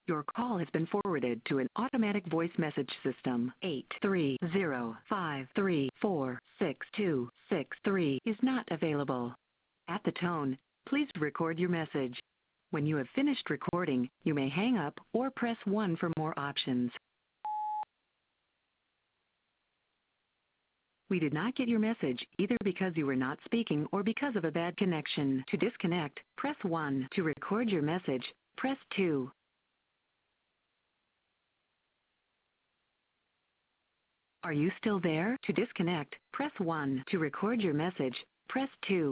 Your call has been forwarded to an automatic voice message system. 830-534-6263 is not available. At the tone, please record your message. When you have finished recording, you may hang up or press 1 for more options. We did not get your message either because you were not speaking or because of a bad connection. To disconnect, press 1. To record your message, press 2. Are you still there? To disconnect, press 1. To record your message, press 2.